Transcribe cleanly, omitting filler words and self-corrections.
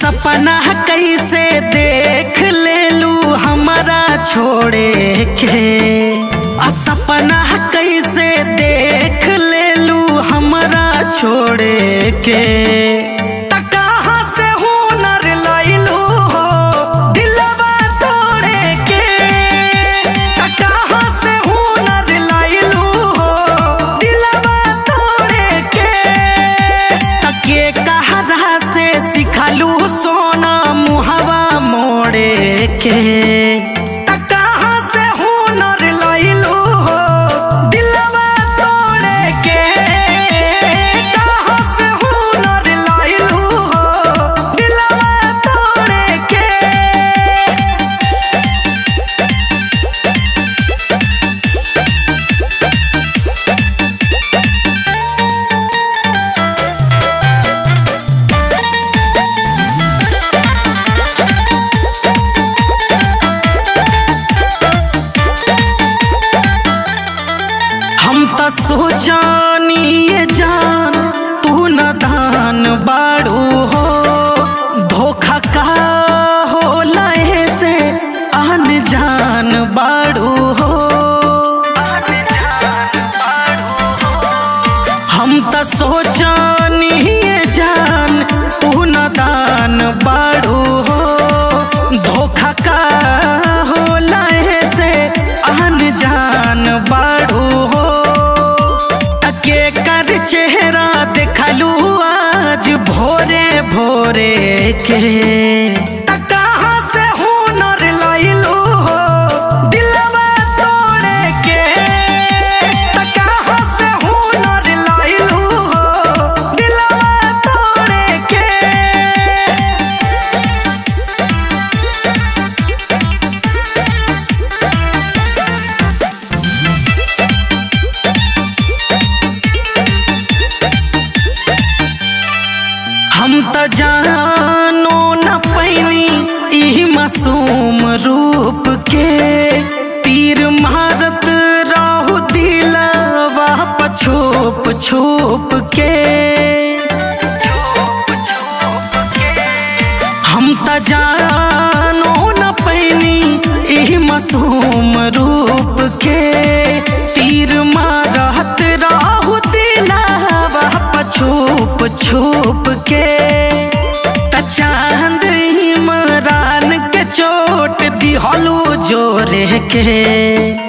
सपना कैसे देख लेलू हमारा छोड़े के। सपना कैसे देख लेलू हमारा छोड़े के। कहाँ से हुनर लैलू हो दिलवा तोड़े के। कहाँ से हुनर लैलू हो दिलवा तोड़े के। तके कहरा से सिखलू सोना मुहवा मोड़े के। कहाँ से हुनर लैलू हो दिलवा तोड़े के। कहाँ से हुनर लैलू हो दिलवा तोड़े के। हम त सोचानी ये जान तू न दान बाड़ू हो। धोखा का हो लहे से आन जान बाड़ू हो। हम त सोचानी ये जान तू न दान बाड़ू हो। धोखा का हो लहे से आन जान बाड़ू हो। के कर चेहरा देखलू आज भोरे भोरे के। कहाँ से हुनर लैलू हो दिलवा तोड़े के। कहाँ से हुनर लैलू हो दिलवा तोड़े के। हम त जानो न पैनी ई मासूम रूप के। तीर मारत रहू दिलवा छुप छुप के। हम त जानो न पैनी ई मासूम रूप के। तीर मारत रहू दिलवा छुप छुप के। चांद इमरान के चोट दिहलू जोरे के।